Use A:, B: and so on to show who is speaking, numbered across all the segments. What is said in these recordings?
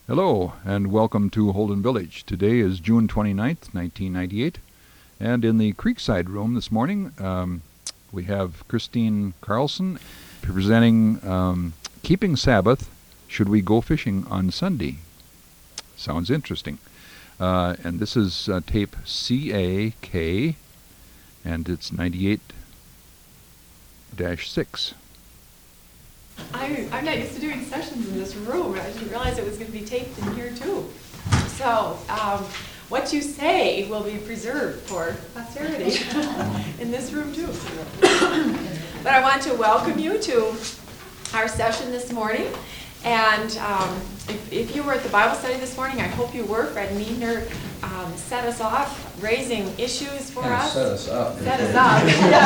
A: Hello, and welcome to Holden Village. Today is June 29th, 1998, and in the Creekside room this morning, we have Christine Carlson presenting Keeping Sabbath, Should We Go Fishing on Sunday? Sounds interesting. And this is tape CAK, and it's 98-6.
B: I'm not used to doing sessions in this room. I didn't realize it was going to be taped in here too. So what you say will be preserved for posterity in this room too. But I want to welcome you to our session this morning. And if you were at the Bible study this morning, I hope you were. Fred Meadner set us off, raising issues for us.
C: Set us up.
B: Set us up.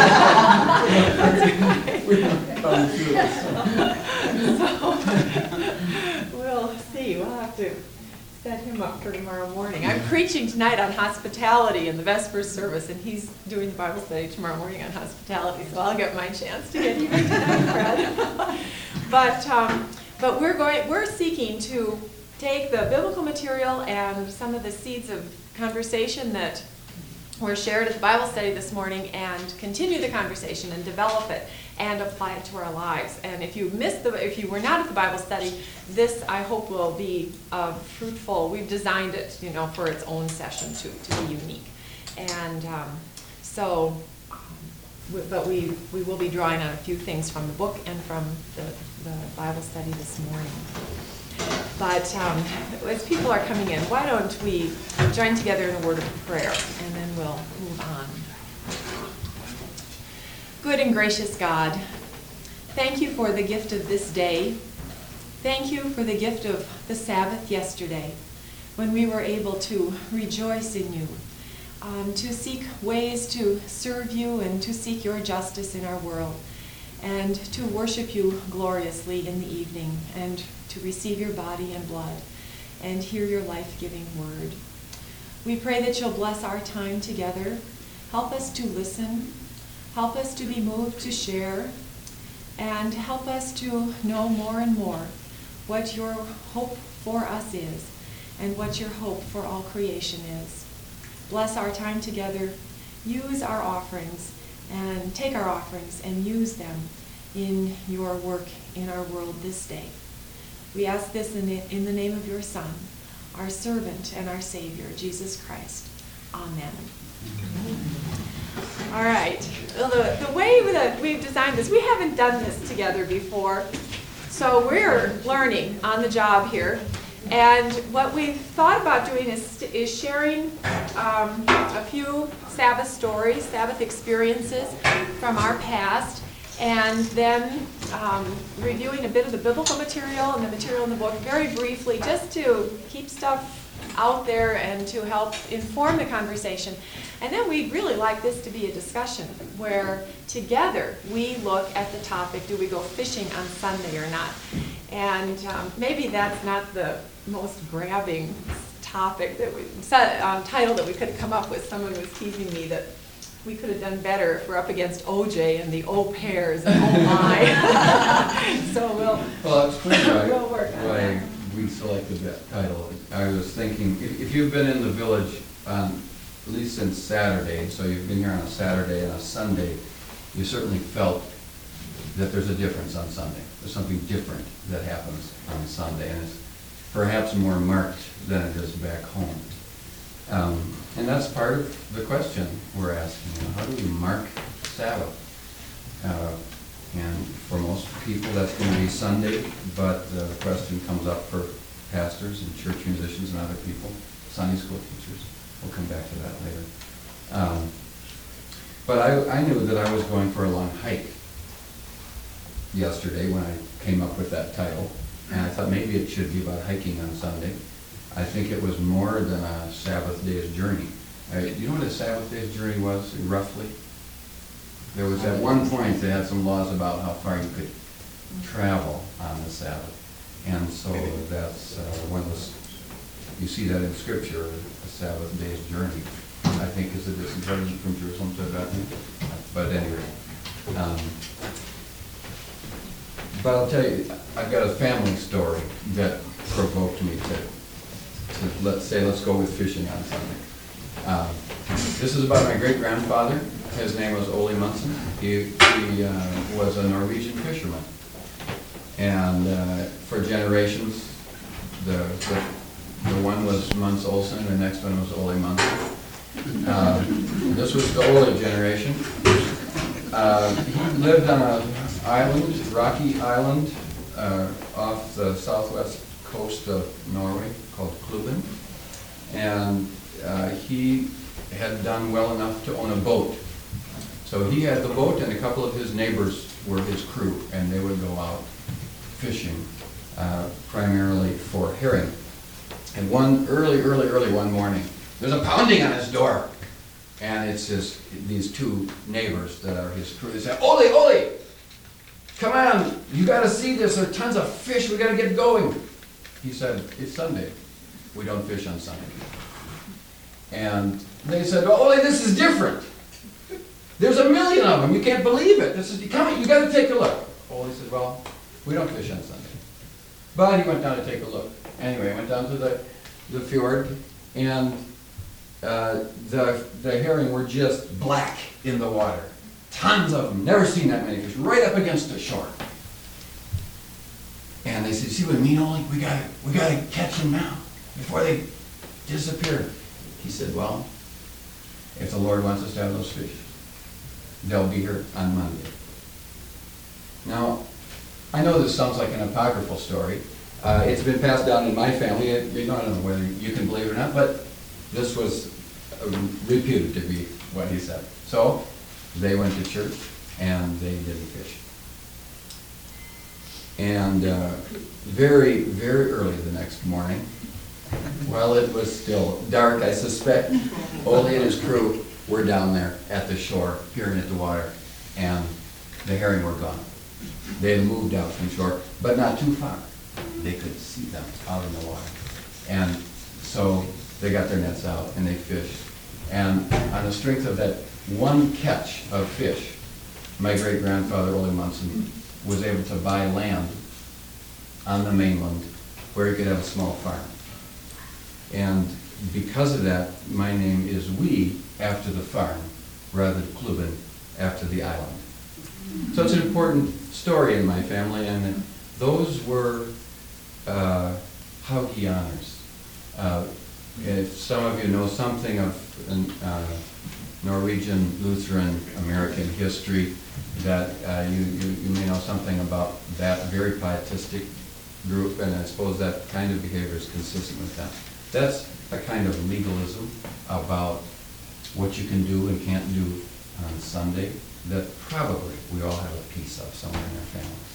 B: So, we'll see. We'll have to set him up for tomorrow morning. I'm preaching tonight on hospitality in the Vespers service, and he's doing the Bible study tomorrow morning on hospitality, so I'll get my chance to get you tonight, Fred. But we're seeking to take the biblical material and some of the seeds of conversation that were shared at the Bible study this morning and continue the conversation and develop it and apply it to our lives. And if you were not at the Bible study, this I hope will be fruitful. We've designed it, for its own session to be unique. And but we will be drawing on a few things from the book and from the Bible study this morning. But as people are coming in, why don't we join together in a word of prayer, and then we'll move on. Good and gracious God, thank you for the gift of this day. Thank you for the gift of the Sabbath yesterday, when we were able to rejoice in you, to seek ways to serve you and to seek your justice in our world, and to worship you gloriously in the evening, and to receive your body and blood, and hear your life-giving word. We pray that you'll bless our time together. Help us to listen. Help us to be moved to share. And help us to know more and more what your hope for us is, and what your hope for all creation is. Bless our time together. Use our offerings, and take our offerings and use them in your work in our world this day. We ask this in the name of your Son, our servant and our Savior, Jesus Christ. Amen. All right. Well, the way that we've designed this, we haven't done this together before, so we're learning on the job here. And what we've thought about doing is sharing a few Sabbath stories, Sabbath experiences from our past, and then reviewing a bit of the biblical material and the material in the book very briefly, just to keep stuff out there and to help inform the conversation. And then we'd really like this to be a discussion where together we look at the topic, do we go fishing on Sunday or not? And maybe that's not the most grabbing topic that title that we could have come up with. Someone was teasing me that we could have done better if we're up against OJ and the au pairs and oh my. So
C: well, it's clear
B: we'll work on
C: why we selected that title. I was thinking, if you've been in the village at least since Saturday, so you've been here on a Saturday and a Sunday, you certainly felt that there's a difference on Sunday. There's something different that happens on Sunday, and it's perhaps more marked than it is back home. And that's part of the question we're asking. How do we mark Sabbath? And for most people, that's going to be Sunday, but the question comes up for pastors and church musicians and other people, Sunday school teachers. We'll come back to that later. But I knew that I was going for a long hike yesterday when I came up with that title, and I thought maybe it should be about hiking on Sunday. I think it was more than a Sabbath day's journey. Do you know what a Sabbath day's journey was, roughly? There was at one point they had some laws about how far you could travel on the Sabbath. And so that's you see that in Scripture, a Sabbath day's journey, I think is a distance from Jerusalem to Bethany. But anyway, But I'll tell you, I've got a family story that provoked me to let's go with fishing on Sunday. This is about my great-grandfather. His name was Ole Munson. He was a Norwegian fisherman. And for generations, the one was Munce Olsen, the next one was Ole Munson. This was the Ole generation. He lived on an island, rocky island, off the southwest coast of Norway called Kluben. And he had done well enough to own a boat. So he had the boat, and a couple of his neighbors were his crew, and they would go out fishing, primarily for herring. And early one morning, there's a pounding on his door. And it's these two neighbors that are his crew. They say, Ole, come on, you gotta see this, there are tons of fish, we gotta get going. He said, it's Sunday, we don't fish on Sunday. And they said, Ole, this is different. There's a million of them, you can't believe it. Come, you gotta take a look. Ole said, well, we don't fish on Sunday. But he went down to take a look. Anyway, went down to the fjord, and the herring were just black in the water. Tons of them, never seen that many fish, right up against the shore. And they said, see what I mean, Ole? We gotta catch them now, before they disappear. He said, well, if the Lord wants us to have those fish, they'll be here on Monday. Now, I know this sounds like an apocryphal story. It's been passed down in my family. I don't know whether you can believe it or not, but this was reputed to be what he said. So they went to church and they didn't fish. And very, very early the next morning, while it was still dark, I suspect, Ole and his crew were down there at the shore, peering at the water, and the herring were gone. They had moved out from shore, but not too far. They could see them out in the water. And so they got their nets out and they fished. And on the strength of that one catch of fish, my great-grandfather, Ole Munson, was able to buy land on the mainland where he could have a small farm. And because of that, my name is Wee after the farm, rather than Kluben after the island. So it's an important story in my family, and those were Haughey honors. If some of you know something of Norwegian Lutheran American history, that you may know something about that very pietistic group, and I suppose that kind of behavior is consistent with that. That's a kind of legalism about what you can do and can't do on Sunday that probably we all have a piece of somewhere in our families.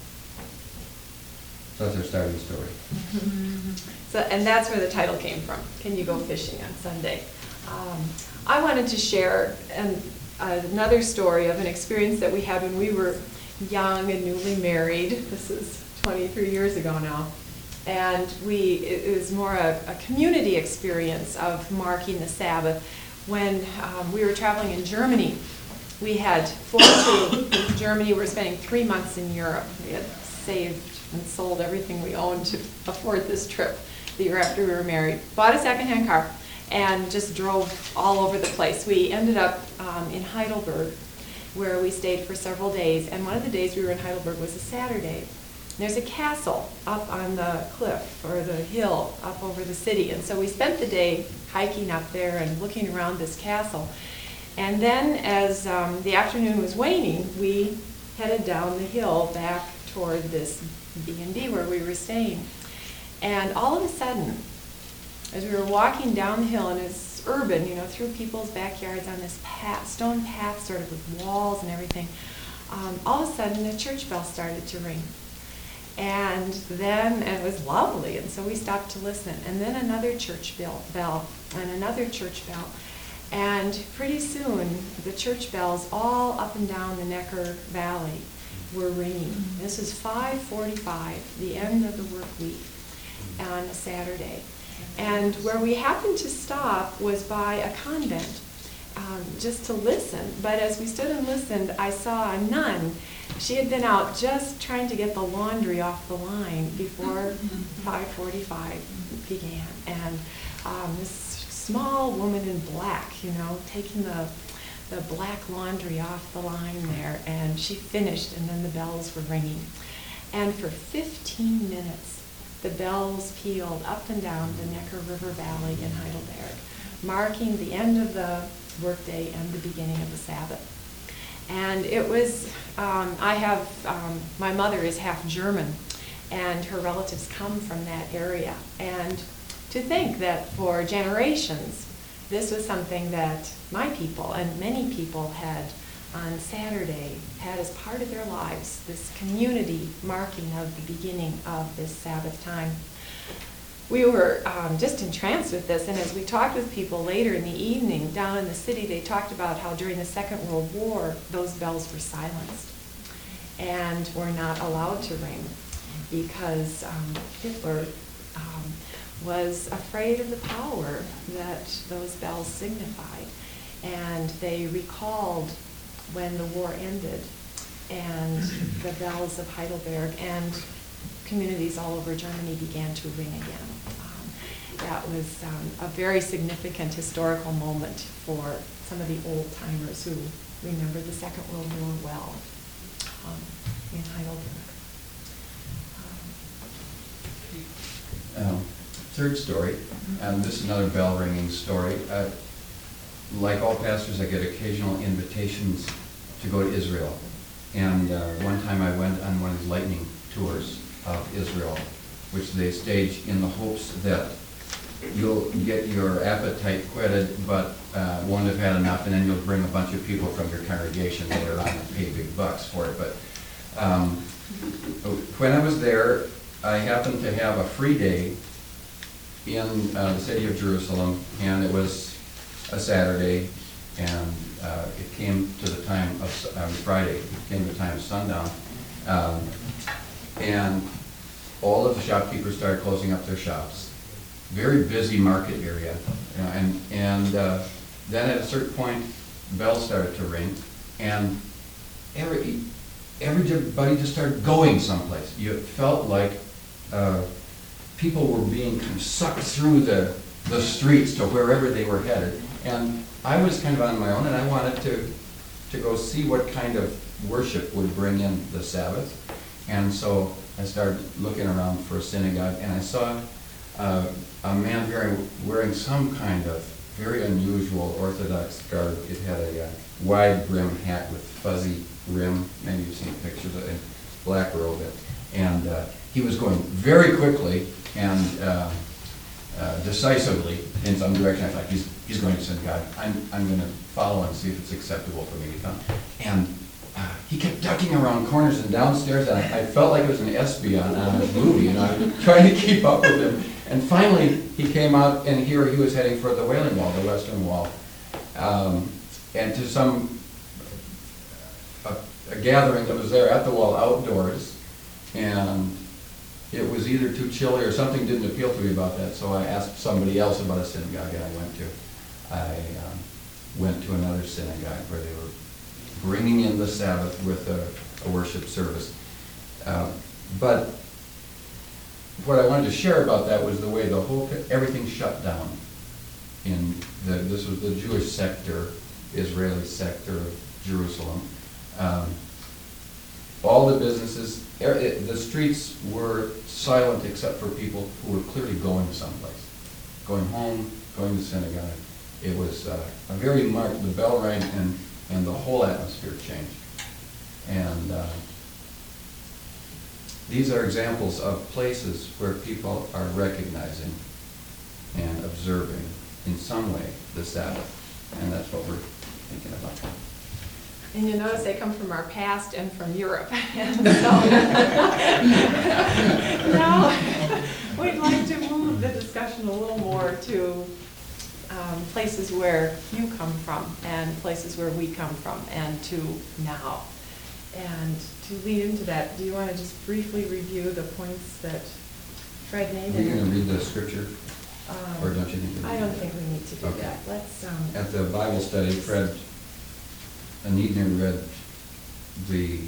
C: So that's our starting story.
B: So, and that's where the title came from. Can you go fishing on Sunday? I wanted to share another story of an experience that we had when we were young and newly married. This is 23 years ago now. And it was more a community experience of marking the Sabbath. When we were traveling in Germany, we had flown to Germany. We were spending 3 months in Europe. We had saved and sold everything we owned to afford this trip the year after we were married. Bought a secondhand car and just drove all over the place. We ended up in Heidelberg, where we stayed for several days. And one of the days we were in Heidelberg was a Saturday. There's a castle up on the cliff or the hill up over the city. And so we spent the day hiking up there and looking around this castle. And then as the afternoon was waning, we headed down the hill back toward this B&B where we were staying. And all of a sudden, as we were walking down the hill, and it's urban, through people's backyards on this stone path sort of with walls and everything, all of a sudden the church bell started to ring. And it was lovely, and so we stopped to listen. And then another church bell, and another church bell. And pretty soon, the church bells all up and down the Neckar Valley were ringing. This is 5:45, the end of the work week, on a Saturday. And where we happened to stop was by a convent. just to listen. But as we stood and listened, I saw a nun. She had been out just trying to get the laundry off the line before 5:45 began. And this small woman in black, taking the black laundry off the line there, and she finished, and then the bells were ringing. And for 15 minutes, the bells pealed up and down the Neckar River Valley in Heidelberg, marking the end of the workday and the beginning of the Sabbath. And it was, my mother is half German, and her relatives come from that area. And to think that for generations, this was something that my people and many people had on Saturday, had as part of their lives, this community marking of the beginning of this Sabbath time. We were just entranced with this, and as we talked with people later in the evening down in the city, they talked about how during the Second World War, those bells were silenced and were not allowed to ring because Hitler was afraid of the power that those bells signified. And they recalled when the war ended and the bells of Heidelberg and communities all over Germany began to ring again. That was a very significant historical moment for some of the old timers who remember the Second World War well in Heidelberg.
C: Third story, and this is another bell ringing story. Like all pastors, I get occasional invitations to go to Israel. And one time I went on one of these lightning tours of Israel, which they stage in the hopes that you'll get your appetite quieted, but won't have had enough, and then you'll bring a bunch of people from your congregation later on and pay big bucks for it. But when I was there, I happened to have a free day in the city of Jerusalem, and it was a Saturday, and it came to the time of Friday. It came to the time of sundown, and all of the shopkeepers started closing up their shops. Very busy market area, and then at a certain point, bells started to ring, and everybody just started going someplace. You felt like people were being kind of sucked through the streets to wherever they were headed. And I was kind of on my own, and I wanted to go see what kind of worship would bring in the Sabbath. And so I started looking around for a synagogue, and I saw a man wearing some kind of very unusual Orthodox garb. It had a wide brim hat with fuzzy rim. Maybe you've seen pictures of it, black robe. And he was going very quickly and decisively in some direction. I thought, he's going to synagogue. I'm going to follow and see if it's acceptable for me to come. And he kept ducking around corners and downstairs, and I felt like it was an espionage on a movie, trying to keep up with him. And finally, he came out, and here he was heading for the Wailing Wall, the Western Wall, and to a gathering that was there at the wall outdoors, and it was either too chilly or something didn't appeal to me about that, so I asked somebody else about a synagogue, and I went to another synagogue where they were bringing in the Sabbath with a worship service. But what I wanted to share about that was the way everything shut down. This was the Jewish sector, Israeli sector of Jerusalem. All the businesses, the streets were silent except for people who were clearly going someplace, going home, going to synagogue. It was a very marked, the bell rang and the whole atmosphere changed. And these are examples of places where people are recognizing and observing in some way the Sabbath. And that's what we're thinking about.
B: And you notice they come from our past and from Europe. And so now we'd like to move the discussion a little more to places where you come from and places where we come from and to now. And to lead into that, do you want to just briefly review the points that Fred made?
C: Are you going to read the scripture? Or don't you think we need
B: I don't
C: to do
B: think
C: that?
B: we need to do
C: Okay.
B: that. Let's,
C: At the Bible study, Fred Anidner read the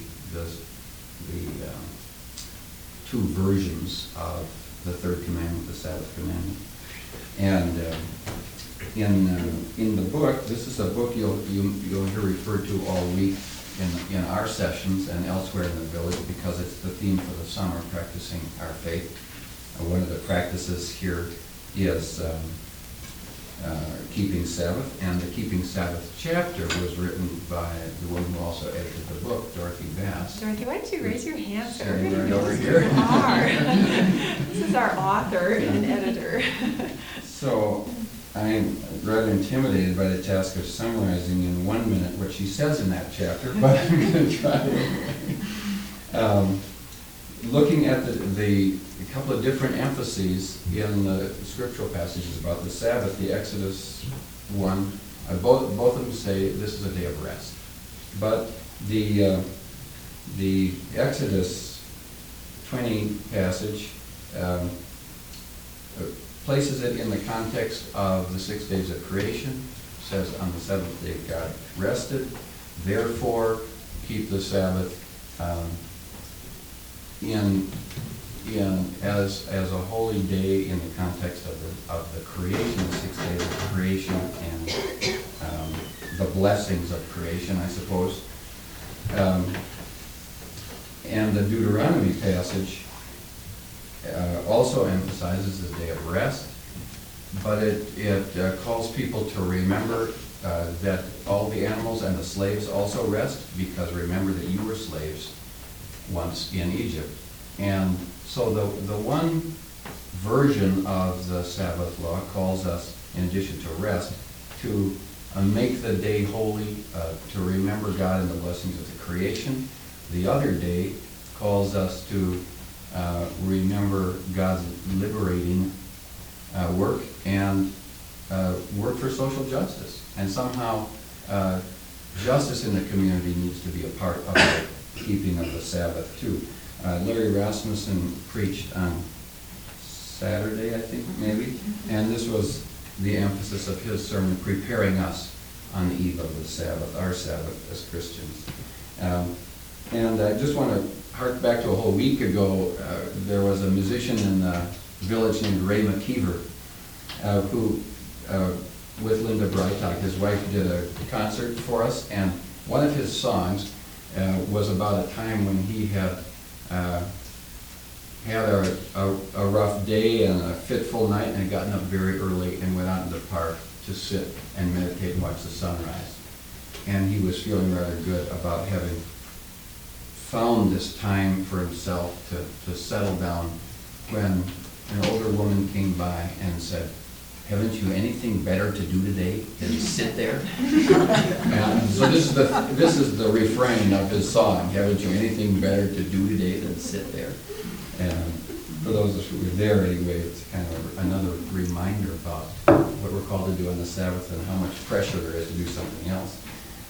C: two versions of the third commandment, the Sabbath commandment. And in the book, this is a book you'll hear referred to all week in our sessions and elsewhere in the village, because it's the theme for the summer, practicing our faith. One of the practices here is Keeping Sabbath, and the Keeping Sabbath chapter was written by the woman who also edited the book, Dorothy Bass.
B: Dorothy, why don't you raise your hand so
C: Standing
B: everybody
C: right over
B: knows who
C: here.
B: you are? This is our author and editor.
C: So I'm rather intimidated by the task of summarizing in 1 minute what she says in that chapter, but I'm going to try. Looking at a couple of different emphases in the scriptural passages about the Sabbath, the Exodus one, both of them say this is a day of rest. But the Exodus 20 passage places it in the context of the 6 days of creation. It says on the seventh day God rested, therefore keep the Sabbath as a holy day in the context of the creation, the 6 days of creation, and the blessings of creation, I suppose. And the Deuteronomy passage also emphasizes the day of rest, but it calls people to remember that all the animals and the slaves also rest, because remember that you were slaves once in Egypt. And so the one version of the Sabbath law calls us, in addition to rest, to make the day holy, to remember God and the blessings of the creation. The other day calls us to remember God's liberating work and work for social justice. And somehow justice in the community needs to be a part of the keeping of the Sabbath too. Larry Rasmussen preached on Saturday, I think, maybe, and this was the emphasis of his sermon, preparing us on the eve of the Sabbath, our Sabbath as Christians. And I just want to hark back to a whole week ago. There was a musician in the village named Ray McKeever, who, with Linda Breitag, his wife, did a concert for us, and one of his songs was about a time when he had had a rough day and a fitful night, and had gotten up very early and went out in the park to sit and meditate and watch the sunrise. And he was feeling rather good about having found this time for himself to settle down, when an older woman came by and said, "Haven't you anything better to do today than to sit there?" And so this is the refrain of his song, "Haven't you anything better to do today than sit there?" And for those of us who were there anyway, it's kind of another reminder about what we're called to do on the Sabbath and how much pressure there is to do something else.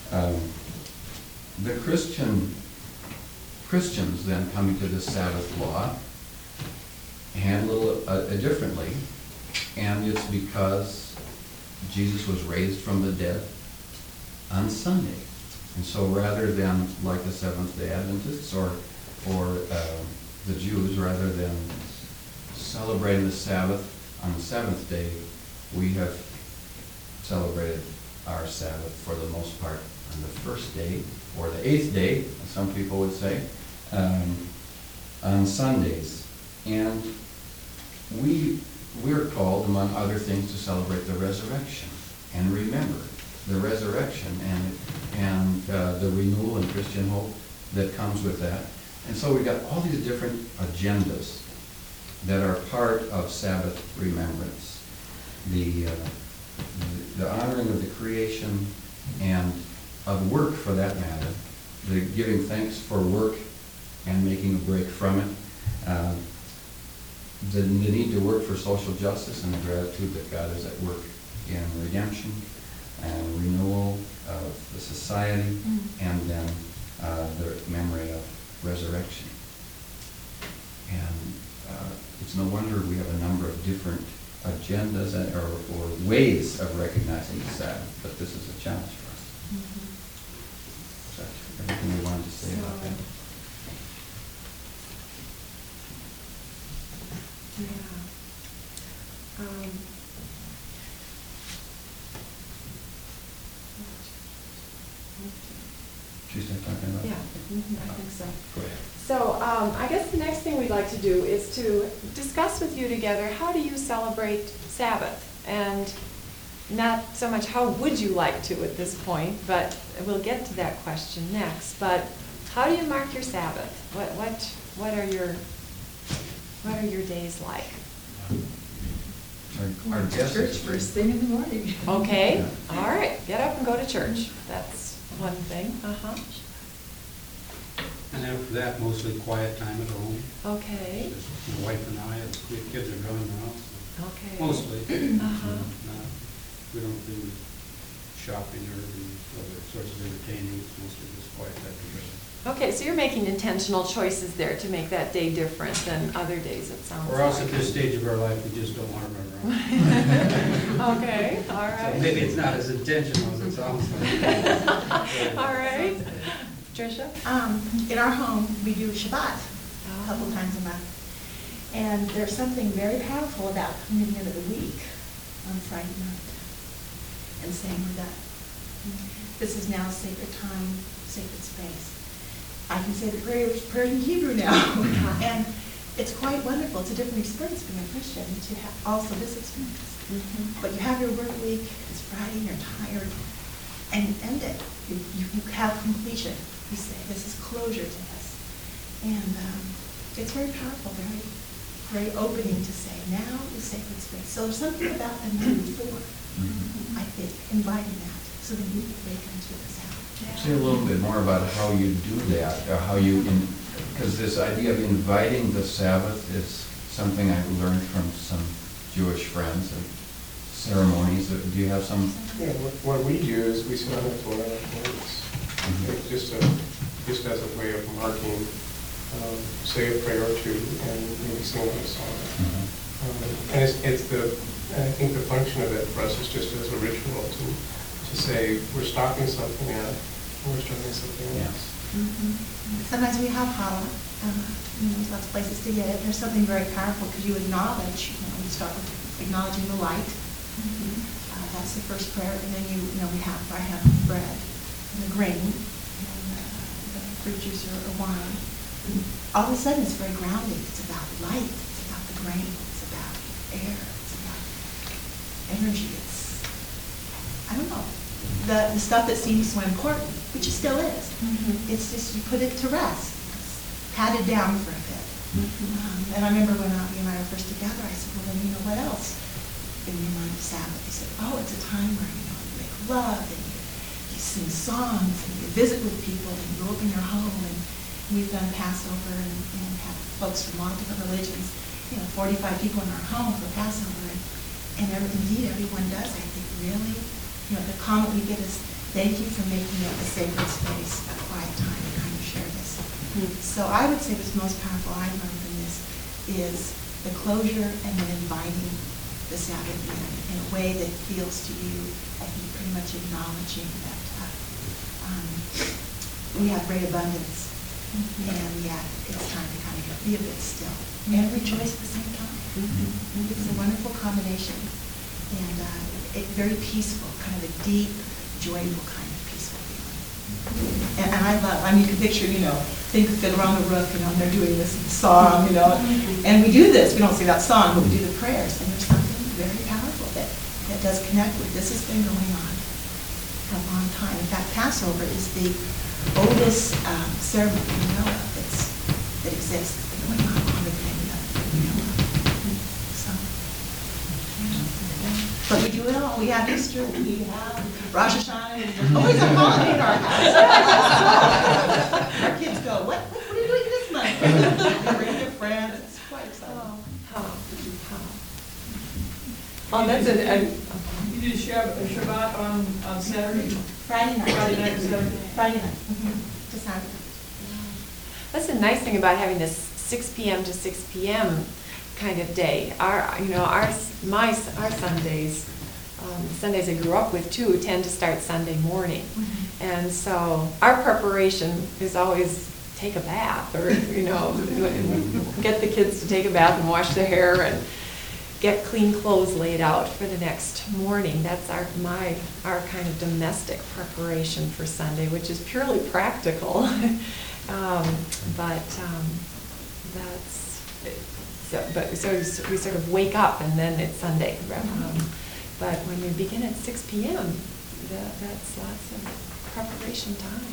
C: The Christians then, coming to the Sabbath law, handle it differently. And it's because Jesus was raised from the dead on Sunday. And so rather than, like the Seventh-day Adventists or the Jews, rather than celebrating the Sabbath on the seventh day, we have celebrated our Sabbath for the most part on the first day, or the eighth day, as some people would say, on Sundays. And we're called, among other things, to celebrate the resurrection and remember the resurrection and the renewal and Christian hope that comes with that. And so we've got all these different agendas that are part of Sabbath remembrance. The honoring of the creation and of work, for that matter, the giving thanks for work and making a break from it. The need to work for social justice and the gratitude that God is at work in redemption and renewal of the society, and then the memory of resurrection. And it's no wonder we have a number of different agendas or ways of recognizing the Sabbath, but this is a challenge for us. Is that everything we wanted to say about that?
B: Yeah.
C: She's not talking about?
B: Yeah, I think so.
C: Go ahead.
B: So I guess the next thing we'd like to do is to discuss with you together, how do you celebrate Sabbath? And not so much how would you like to at this point, but we'll get to that question next. But how do you mark your Sabbath? What are your days like?
C: Our guest
D: Church
C: is
D: first thing in the morning.
B: Okay,
C: Yeah.
B: all right, get up and go to church. That's one thing.
E: And after that, mostly quiet time at home.
B: Okay,
E: Just my wife and I, the kids are gone now, so
B: okay.
E: mostly.
B: Uh-huh.
E: We don't do shopping or do other sorts of entertaining, it's mostly just quiet time together.
B: Okay, so you're making intentional choices there to make that day different than other days, it sounds like.
E: Or else at this stage of our life, we just don't want to run around.
B: Okay, all
E: So
B: right.
E: maybe it's not as intentional as it sounds like.
B: All right. Tricia?
D: In our home, we do Shabbat a couple times a month. And there's something very powerful about coming into the week on Friday night and saying we're done. This is now sacred time, sacred space. I can say the prayer in Hebrew now. And it's quite wonderful. It's a different experience being a Christian to have also this experience. But you have your work week, it's Friday, you're tired, and you end it. You have completion. You say, this is closure to this. And it's very powerful, very, very opening to say, now is sacred space. So there's something about the night before, I think, inviting that, so that you can break into this out.
C: Say a little bit more about how you do that, or how you, because this idea of inviting the Sabbath is something I learned from some Jewish friends and ceremonies. Do you have some?
F: Yeah, what we do is we sit on the Torah words, just as a way of marking, say a prayer or two, and maybe sing a song. And I think the function of it for us is just as a ritual to say we're stopping something out, and we're starting something else.
D: Sometimes we have challah, there's lots of places to get it. There's something very powerful because you acknowledge, you start with acknowledging the light. That's the first prayer, and then I have bread and the grain and the fruit juice or wine. All of a sudden, it's very grounding. It's about light. It's about the grain. It's about air. It's about energy. It's, I don't know, the stuff that seems so important, which it still is. It's just you put it to rest. It's patted down for a bit. And I remember when you and I were first together, I said, well, then what else? In your mind of Sabbath, he said, oh, it's a time where you make love and you sing songs and you visit with people and you open your home, and we've done Passover and have folks from all different religions, 45 people in our home for Passover, and indeed everyone does. I think really, the comment we get is, thank you for making it a sacred space, a quiet time to kind of share this. So I would say what's most powerful I learned from this is the closure and then inviting the Sabbath in a way that feels to you, I think, pretty much acknowledging that we have great abundance, and yet it's time to kind of be a bit still and rejoice at the same time. It's a wonderful combination, and it's very peaceful, kind of a deep, joyful kind of peaceful feeling. And you can picture, think of Fiddler on the Roof, and they're doing this song, and we do this. We don't say that song, but we do the prayers, and there's something very powerful that does connect with. This has been going on for a long time. In fact, Passover is the oldest ceremony we know of that exists. It's been going on longer than any other we know of. So, but we do it all. We have Easter, we have Rosh Hashanah, there's always a holiday in our house. Our kids go, what are you doing this month? They bring their friends. It's quite exciting.
B: Oh, that's
G: You do Shabbat on Saturday?
D: Friday night.
G: Friday night and Saturday.
D: Friday night. To Saturday.
B: That's the nice thing about having this 6 p.m. to 6 p.m. kind of day. Our Sundays, Sundays I grew up with too, tend to start Sunday morning. And so our preparation is always take a bath, or, get the kids to take a bath and wash their hair and get clean clothes laid out for the next morning. That's our kind of domestic preparation for Sunday, which is purely practical. So we sort of wake up and then it's Sunday. But when we begin at 6 p.m., that's lots of preparation time.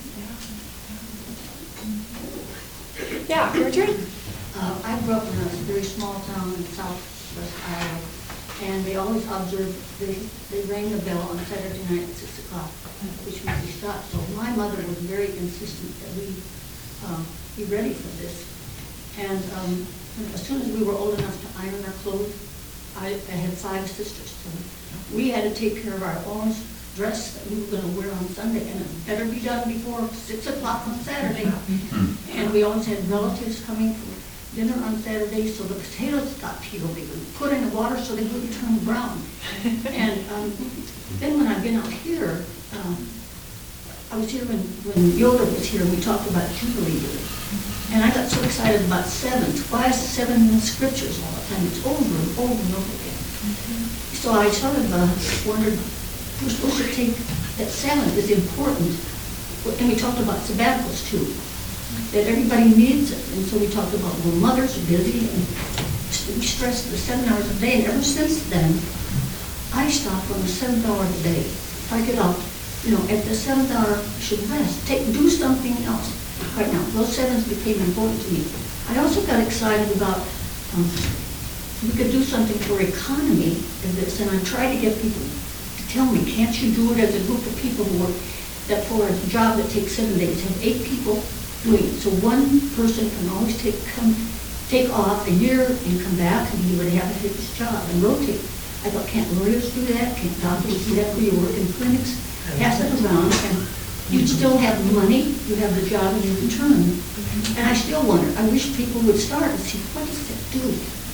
B: Yeah, Gertrude?
H: I grew up in a very small town in southwest Iowa, and they always observed, they rang the bell on Saturday night at 6 o'clock, which means we stopped. So my mother was very insistent that we be ready for this. And as soon as we were old enough to iron our clothes, I had 5 sisters, so we had to take care of our own dress that we were going to wear on Sunday, and it better be done before 6 o'clock on Saturday. And we always had relatives coming for dinner on Saturday, so the potatoes got peeled. They were put in the water so they wouldn't turn brown. And then when I've been out here, I was here when Yoda was here, and we talked about Jubilee Year. And I got so excited about sevens. Why is 7 in the scriptures all the time? It's over and over and over again. So I sort of wondered, we're supposed to take that 7 is important. And we talked about sabbaticals too, that everybody needs it. And so we talked about, well, mothers are busy, and we stress the 7 hours a day. And ever since then, I stop on the 7th hour of the day. If I get up, at the 7th hour, I should rest, do something else. Right now, those 7s became important to me. I also got excited about we could do something for economy in this, and I tried to get people to tell me, can't you do it as a group of people who work, that for a job that takes 7 days, have 8 people doing it. So one person can always take off a year and come back, and he would have to take his job and rotate. I thought, can't lawyers do that? Can't doctors do that? Where you work in clinics? Pass it around, and you'd still have the money, you have the job, and you return. And I still wonder, I wish people would start and see, what does that do?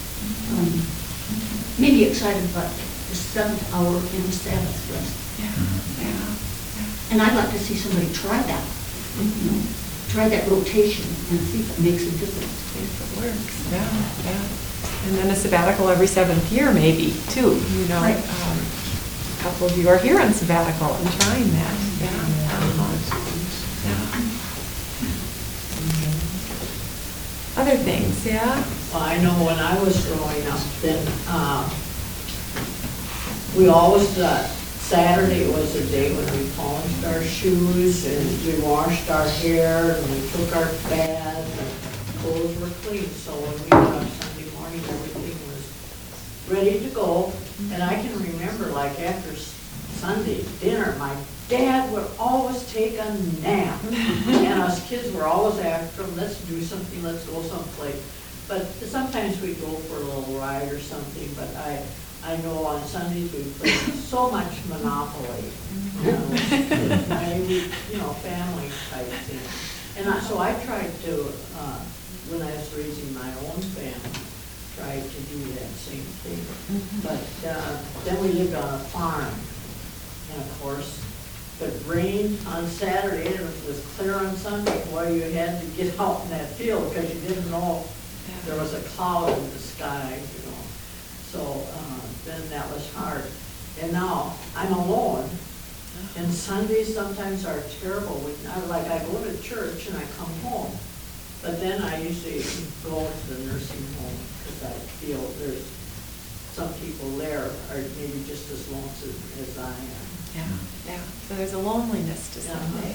H: Maybe excited about the 7th hour in the Sabbath rest. And I'd like to see somebody try that. Try that rotation and see if it makes a difference.
B: If it works, yeah. And then a sabbatical every 7th year, maybe, too.
H: Right.
B: A couple of you are here on sabbatical and trying that. Other things, yeah?
I: Well, I know when I was growing up, then we always, Saturday was the day when we polished our shoes and we washed our hair and we took our baths and clothes were clean. So when we got up Sunday morning, everything was ready to go. And I can remember, like, after Sunday dinner, my dad would always take a nap. And us kids were always after him, let's do something, let's go someplace. But sometimes we'd go for a little ride or something, but I know on Sundays we played so much Monopoly. Family type thing. And so I tried to, when I was raising my own family, tried to do that same thing. But then we lived on a farm, and of course, if it rained on Saturday and it was clear on Sunday, boy, you had to get out in that field because you didn't know if there was a cloud in the sky, So then that was hard. And now I'm alone, and Sundays sometimes are terrible. I go to church and I come home, but then I usually go to the nursing home because I feel there's some people there are maybe just as lonesome as I am.
B: Yeah. So there's a loneliness to Sunday.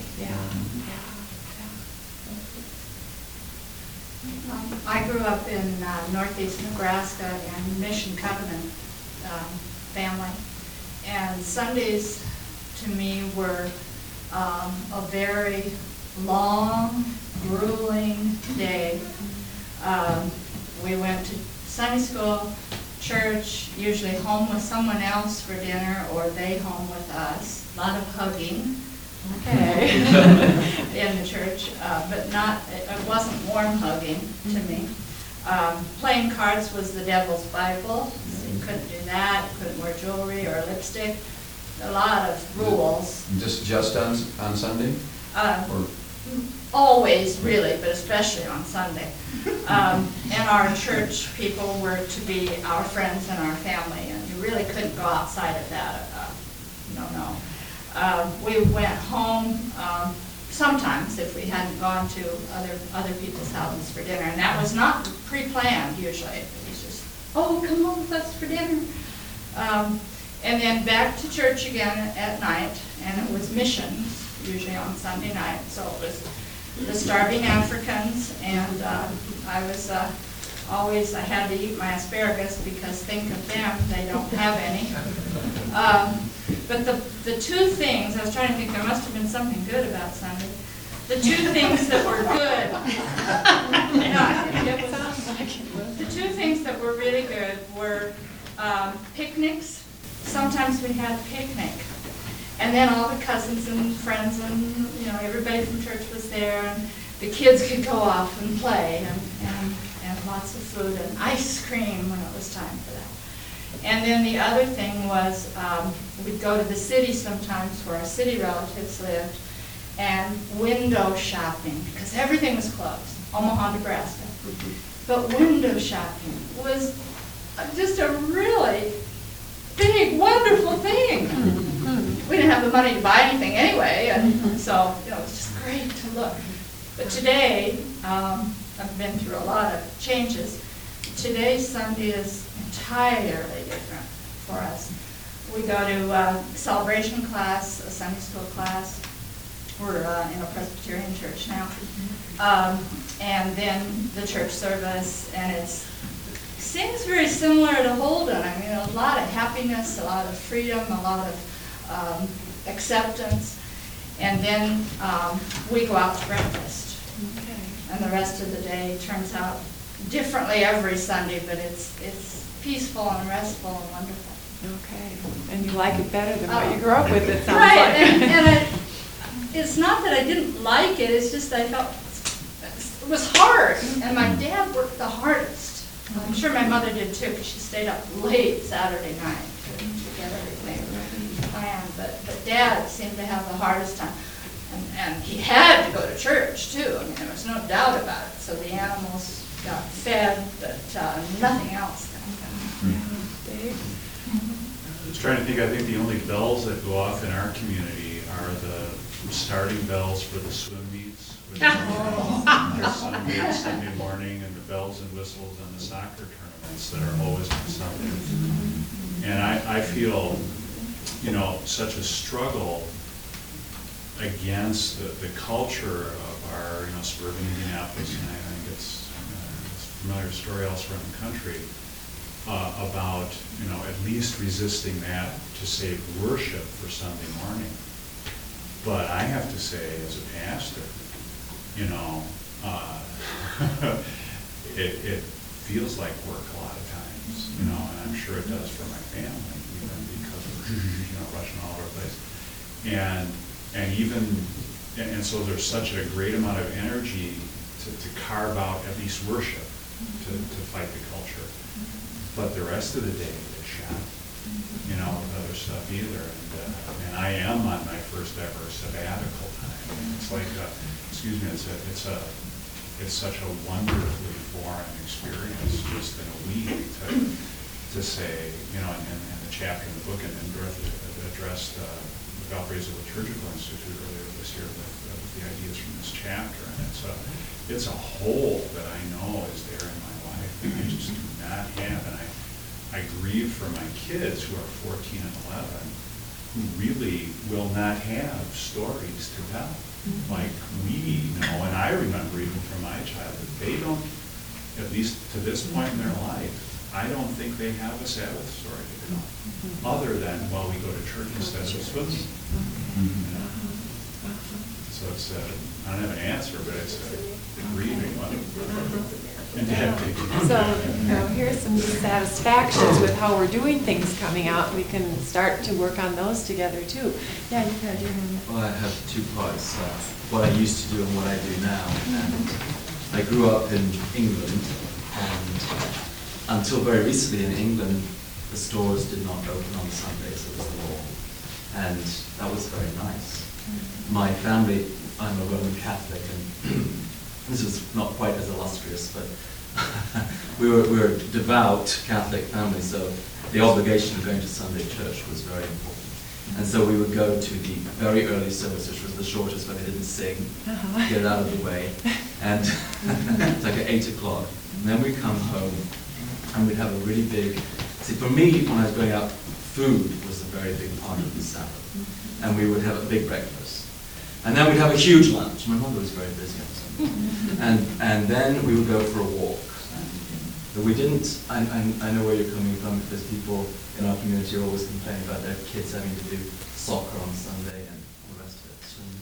J: I grew up in northeast Nebraska and Mission Covenant family, and Sundays to me were a very long, grueling day. We went to Sunday school, church, usually home with someone else for dinner, or they home with us. A lot of hugging. Okay. In the church, but it wasn't warm hugging to me. Playing cards was the devil's Bible. So you couldn't do that, you couldn't wear jewelry or lipstick. A lot of rules.
C: Just on Sunday? Or
J: Always, really, but especially on Sunday. And our church people were to be our friends and our family, and you really couldn't go outside of that. We went home sometimes if we hadn't gone to other people's houses for dinner, and that was not pre-planned usually. It was just, oh, come home with us for dinner. And then back to church again at night, and it was missions, usually on Sunday night. So it was the starving Africans, and I was I had to eat my asparagus because think of them, they don't have any. But the two things, I was trying to think, there must have been something good about Sunday. The two things that were good, the two things that were really good were picnics. Sometimes we had a picnic, and then all the cousins and friends and everybody from church was there, and the kids could go off and play, and lots of food and ice cream when it was time for that. And then the other thing was we'd go to the city sometimes where our city relatives lived, and window shopping, because everything was closed, Omaha, Nebraska. But window shopping was just a really big, wonderful thing. We didn't have the money to buy anything anyway, and so it was just great to look. But today, I've been through a lot of changes. Today, Sunday is entirely different for us. We go to a celebration class, a Sunday school class. We're in a Presbyterian church now. And then the church service, and it seems very similar to Holden. I mean, a lot of happiness, a lot of freedom, a lot of acceptance. And then we go out to breakfast.
B: Okay.
J: And the rest of the day turns out differently every Sunday, but it's peaceful and restful and wonderful.
B: Okay. And you like it better than what you grew up with, it sounds
J: right,
B: like.
J: and it's not that I didn't like it, it's just I felt it was hard, and my dad worked the hardest. I'm sure my mother did too, because she stayed up late Saturday night to get everything planned, but Dad seemed to have the hardest time. And he had to go to church too, I mean, there was no doubt about it. So the animals got fed, but nothing else got done.
B: Dave?
K: I was trying to think, I think the only bells that go off in our community are the starting bells for the swim meets. Sunday morning, and the bells and whistles on the soccer tournaments that are always on Sunday. And I feel, such a struggle against the culture of our, suburban Indianapolis, and I think it's a familiar story elsewhere in the country, about, at least resisting that to save worship for Sunday morning. But I have to say, as a pastor, it feels like work a lot of times, and I'm sure it does for my family, even because of, rushing all over the place. And so there's such a great amount of energy to carve out at least worship, to fight the culture. But the rest of the day is shot, with other stuff either. And I am on my first ever sabbatical time. And it's like, it's such a wonderfully foreign experience just in a week to say, and the chapter in the book, and Dorothy addressed the Valparaiso Liturgical Institute earlier this year with the ideas from this chapter, and it's a hole that I know is there in my life that I just do not have, and I grieve for my kids who are 14 and 11 who really will not have stories to tell like we know, and I remember even from my childhood, they don't, at least to this point in their life, I don't think they have a Sabbath story to tell, other than, we go to church instead of swimming. So it's, I don't have an answer, but it's a grieving one.
B: So here's some dissatisfactions with how we're doing things coming out. We can start to work on those together too. Yeah, you had your hand up.
L: Well, I have two parts, what I used to do and what I do now. And I grew up in England, and until very recently in England, the stores did not open on Sundays, it was the law. And that was very nice. My family, I'm a Roman Catholic, and this was not quite as illustrious, but we were a devout Catholic family, so the obligation of going to Sunday church was very important. And so we would go to the very early service, which was the shortest, where they didn't sing, get it out of the way, and it's like at 8 o'clock. And then we'd come home, and we'd have a really big, see, for me, when I was growing up, food was a very big part of the Sabbath. And we would have a big breakfast. And then we'd have a huge lunch. My mother was very busy on Sunday. And then we would go for a walk. But we didn't, I know where you're coming from, because people in our community are always complaining about their kids having to do soccer on Sunday and all the rest of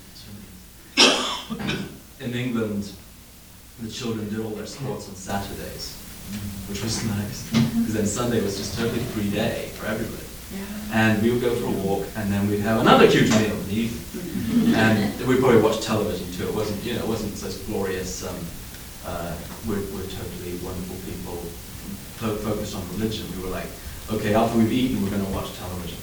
L: it. In England, the children did all their sports on Saturdays, which was nice, because then Sunday was just a totally free day for everybody. And we would go for a walk, and then we'd have another huge meal in the evening. And we'd probably watch television too. It wasn't, you know, it wasn't such glorious, we're totally wonderful people focused on religion. We were like, okay, after we've eaten, we're going to watch television.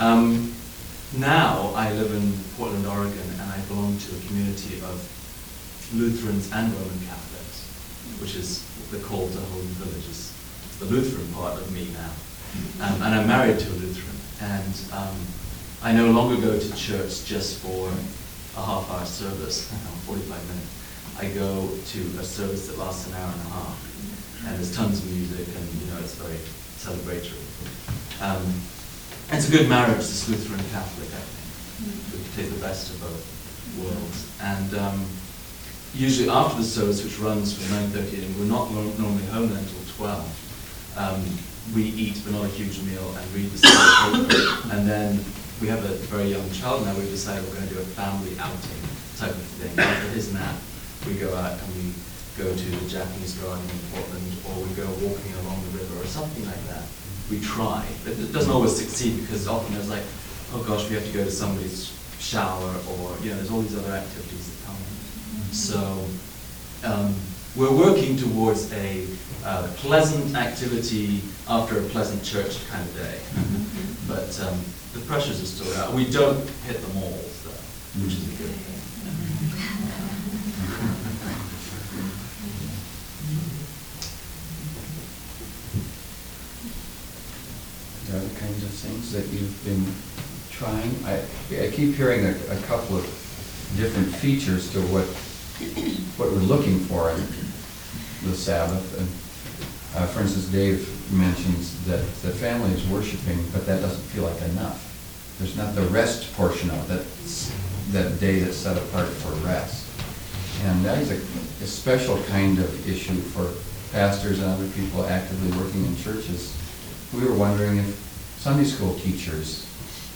L: Now I live in Portland, Oregon, and I belong to a community of Lutherans and Roman Catholics, which is the call to Holden Village is the Lutheran part of me now. And I'm married to a Lutheran, and I no longer go to church just for a half-hour service, 45 minutes. I go to a service that lasts an hour and a half, and there's tons of music, and you know, it's very celebratory. It's a good marriage, this Lutheran Catholic, I think. We take the best of both worlds. And usually after the service, which runs from 9:30, and we're not normally home then until 12, we eat another huge meal and read the Sunday paper. And then we have a very young child now. We've decided we're going to do a family outing type of thing. After his nap, we go out and we go to the Japanese garden in Portland, or we go walking along the river or something like that. We try. It doesn't always succeed, because often there's like, oh gosh, we have to go to somebody's shower, or you know, there's all these other activities that come in. So we're working towards a pleasant activity after a pleasant church kind of day. But the pressures are still out. We don't hit the malls, though, which is a good thing.
C: The other kinds of things that you've been trying? I keep hearing a couple of different features to what we're looking for in the Sabbath. And for instance, Dave mentions that the family is worshiping, but that doesn't feel like enough. There's not the rest portion of it, that day that's set apart for rest. And that is a special kind of issue for pastors and other people actively working in churches. We were wondering if Sunday school teachers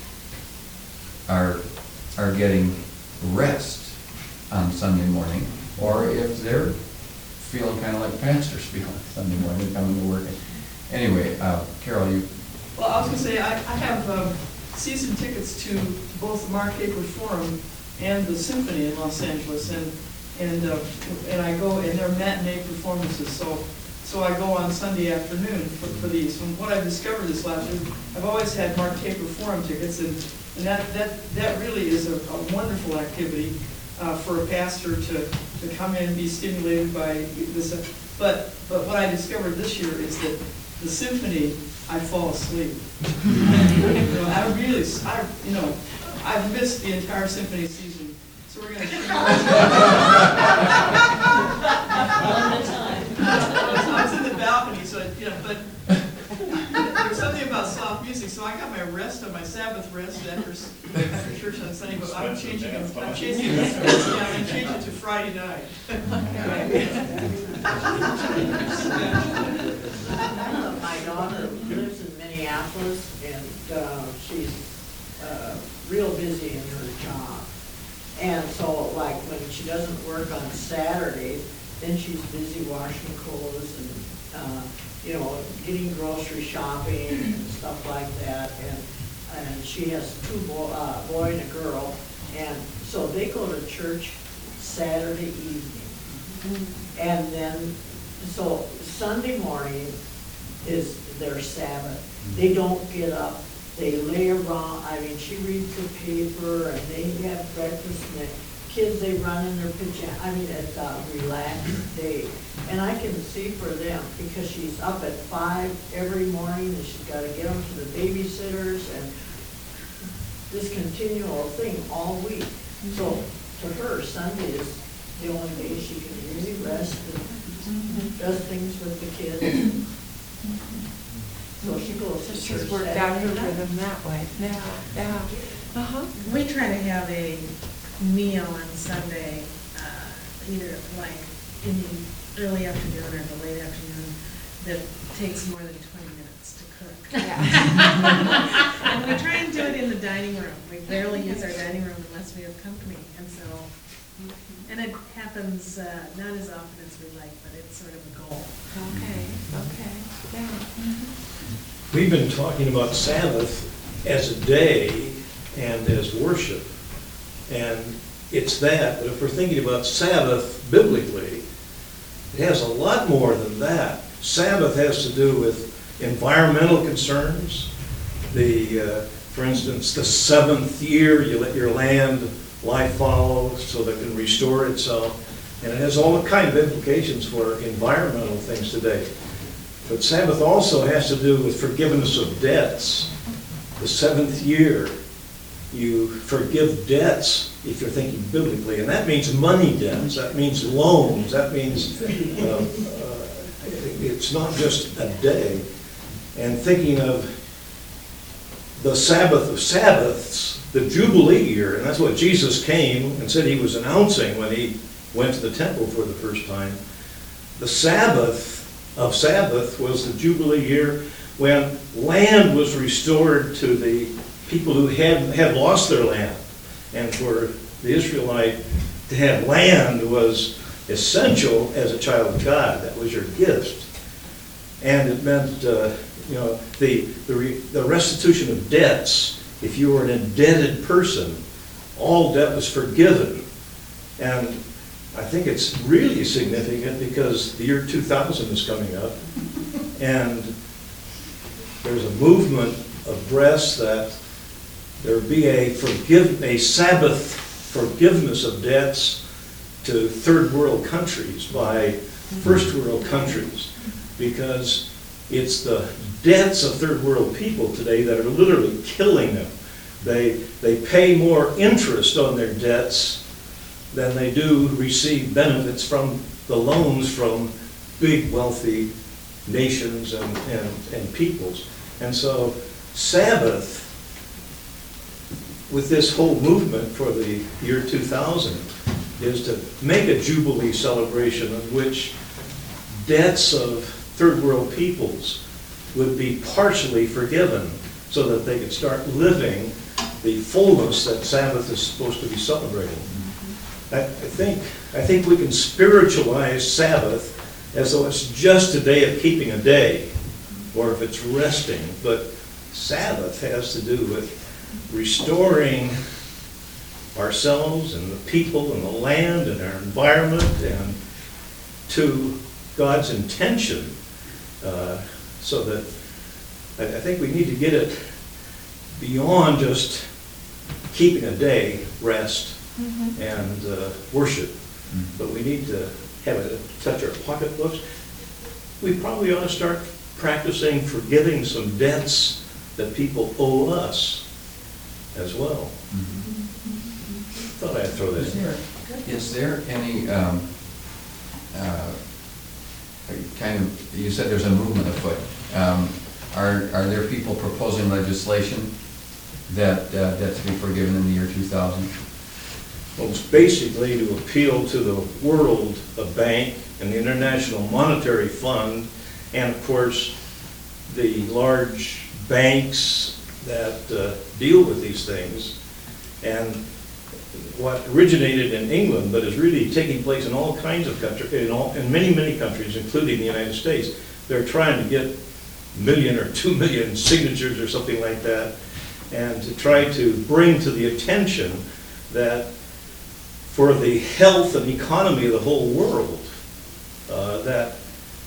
C: are getting rest on Sunday morning, or if they're feeling kind of like pastors feel on Sunday morning, coming to work. Anyway, Carol, you...
G: Well, I was going to say, I have season tickets to both the Mark Haber Forum and the Symphony in Los Angeles, and I go, and they're matinee performances, so I go on Sunday afternoon for these. And what I discovered this last year, I've always had Mark Haber Forum tickets, and that really is a wonderful activity for a pastor to come in and be stimulated by this. But what I discovered this year is that the Symphony, I fall asleep. I've missed the entire Symphony season, so we're going to share. I was in the balcony, so but there's something about soft music. So I got my rest on my Sabbath rest after church on Sunday, but I'm changing it to Friday night.
I: My daughter lives in Minneapolis, and she's real busy in her job. And so, like, when she doesn't work on Saturday, then she's busy washing clothes and, getting grocery shopping and stuff like that. And she has two boy and a girl. And so they go to church Saturday evening. And then, so Sunday morning is their Sabbath. They don't get up, they lay around, I mean, she reads the paper and they have breakfast and the kids, they run in their pajamas. I mean, it's a relaxed day. And I can see for them, because she's up at 5 every morning and she's gotta get them to the babysitters and this continual thing all week. So to her, Sunday is the only day she can really rest and does things with the kids. So she goes to
B: This
I: church
B: has worked out
I: Saturday
B: for
I: night.
B: them that way. Yeah, yeah. Uh-huh.
M: We try to have a meal on Sunday, either like in the early afternoon or the late afternoon, that takes more than 20 minutes to cook. And we try and do it in the dining room. We barely use our dining room unless we have company, and so, and it happens not as often as we like, but it's sort of a goal.
B: Okay, okay, yeah.
N: We've been talking about Sabbath as a day and as worship, and it's that, but if we're thinking about Sabbath biblically, it has a lot more than that. Sabbath has to do with environmental concerns. For instance, the 7th year, you let your land lie fallow so that it can restore itself, and it has all kind of implications for environmental things today. But Sabbath also has to do with forgiveness of debts. The 7th year, you forgive debts, if you're thinking biblically, and that means money debts, that means loans, that means it's not just a day. And thinking of the Sabbath of Sabbaths, the Jubilee year, and that's what Jesus came and said he was announcing when he went to the temple for the first time. The Sabbath of Sabbath was the Jubilee year when land was restored to the people who had lost their land. And for the Israelite to have land was essential as a child of God. That was your gift. And it meant, the restitution of debts. If you were an indebted person, all debt was forgiven. And I think it's really significant because the year 2000 is coming up, and there's a movement of breast that there be a Sabbath forgiveness of debts to third world countries by first world countries, because it's the debts of third world people today that are literally killing them. They pay more interest on their debts than they do receive benefits from the loans from big wealthy nations and peoples. And so Sabbath, with this whole movement for the year 2000, is to make a Jubilee celebration in which debts of third world peoples would be partially forgiven so that they could start living the fullness that Sabbath is supposed to be celebrating. I think we can spiritualize Sabbath as though it's just a day of keeping a day, or if it's resting, but Sabbath has to do with restoring ourselves and the people and the land and our environment and to God's intention, so that I think we need to get it beyond just keeping a day, rest, and worship, but we need to have it touch our pocketbooks. We probably ought to start practicing forgiving some debts that people owe us as well. Thought I'd throw that in there.
C: Is there any you said there's a movement afoot. Are there people proposing legislation that to be forgiven in the year 2000?
N: Well, it's basically to appeal to the World Bank and the International Monetary Fund, and of course the large banks that deal with these things. And what originated in England, but is really taking place in all kinds of countries, in many countries, including the United States. They're trying to get 1 million or 2 million signatures or something like that, and to try to bring to the attention that for the health and economy of the whole world, that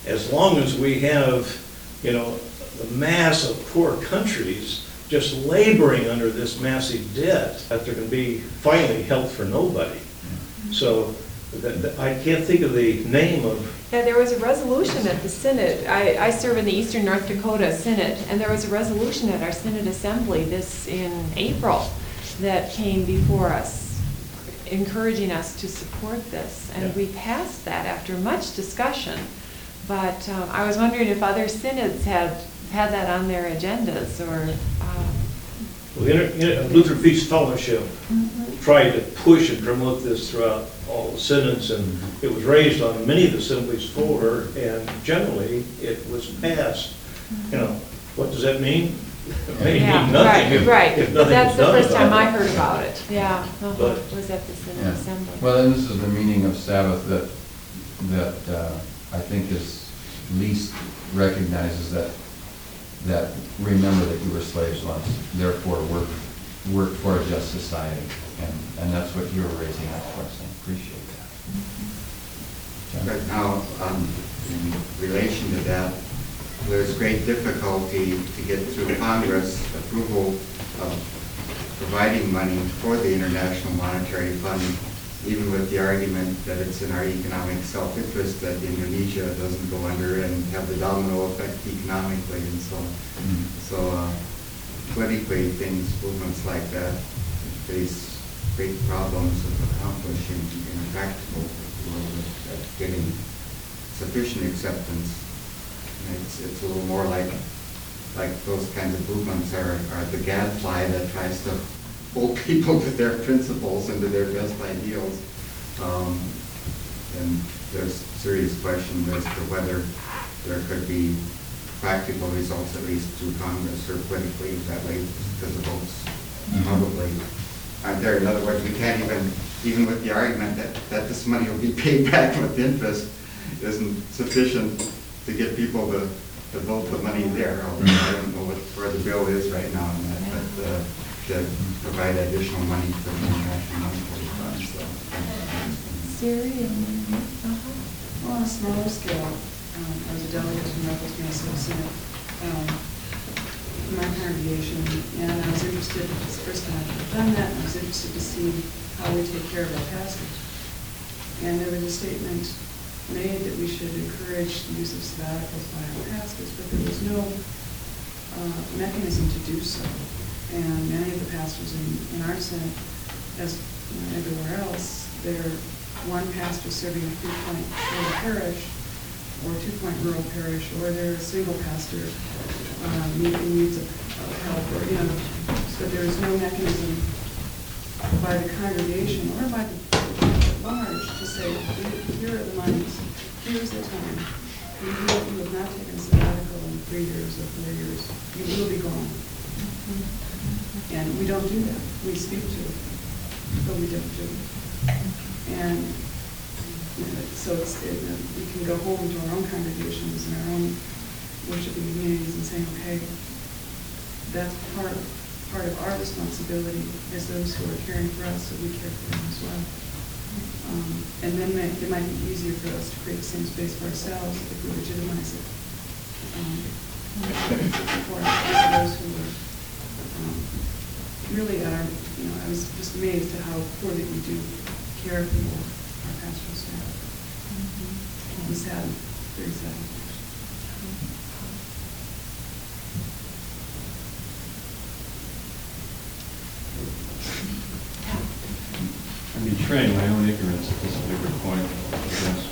N: as long as we have, you know, the mass of poor countries just laboring under this massive debt, that there can be finally help for nobody. So I can't think of the name of.
B: Yeah, there was a resolution at the Synod. I serve in the Eastern North Dakota Synod, and there was a resolution at our Synod Assembly in April that came before us, encouraging us to support this. And we passed that after much discussion. But I was wondering if other synods had that on their agendas, or...
N: Well, Lutheran Peace Fellowship tried to push and promote this throughout all the synods, and it was raised on many of the assemblies floor, and generally it was passed. You know, what does that mean? It may mean nothing if nothing
B: That's
N: is
B: the
N: done
B: first time
N: about
B: I
N: it.
B: heard about it. Yeah,
N: But-
B: was at the Synod
C: Yeah.
B: Assembly.
C: Well, and this is the meaning of Sabbath that I think is least recognizes that remember that you were slaves once, therefore work for a just society. And that's what you were raising up for us, I appreciate that. John?
O: But now, in relation to that, there's great difficulty to get through Congress approval of providing money for the International Monetary Fund, even with the argument that it's in our economic self-interest that Indonesia doesn't go under and have the domino effect economically and so on. So politically, movements like that face great problems of accomplishing in a practical world of getting sufficient acceptance. And it's a little more like those kinds of movements are the gadfly that tries to hold people to their principles and to their best ideals. And there's serious questions as to whether there could be practical results, at least through Congress or politically, that way, because the votes probably aren't there. In other words, we can't even with the argument that this money will be paid back with interest, isn't sufficient to get people to vote the money there. Although I don't know where the bill is right now on that, but to provide additional money for the International Monetary Fund. So,
B: Syria.
P: Well, on a smaller scale, I was a delegate to Northwest Minnesota Synod, my congregation, and I was interested, it's the first time I've done that, and I was interested to see how we take care of our pastors. And there was a statement made that we should encourage the use of sabbaticals by our pastors, but there was no mechanism to do so. And many of the pastors in our synod, as everywhere else, they're one pastor serving a 3-point rural parish or 2-point rural parish, or they're a single pastor meeting needs of help, or, you know, so there is no mechanism by the congregation or by the large to say, here are the monies, here's the time. You have not taken a sabbatical in 3 years or 4 years, you will be gone. And we don't do that. We speak to it, but we don't do it. And so we can go home to our own congregations and our own worshiping communities and saying, okay, that's part of our responsibility as those who are caring for us, so we care for them as well. And then it might be easier for us to create the same space for ourselves if we legitimize it. For those who are really at our, I was just amazed at how poorly we do care for our pastoral staff. It was sad, very sad.
E: I'm betraying my own ignorance at this particular point, I guess.